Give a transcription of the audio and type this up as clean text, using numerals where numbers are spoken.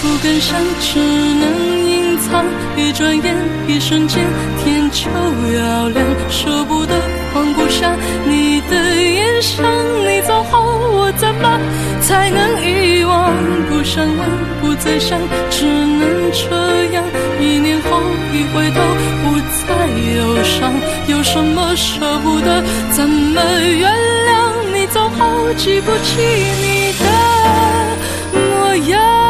不敢想，只能隐藏。一转眼，一瞬间，天就要亮，舍不得，放不下你的眼神。你走后，我怎么才能遗忘？不想问，不再想，只能这样。1年后，一回头，不再忧伤。有什么舍不得？怎么原谅？你走后，记不起你的模样。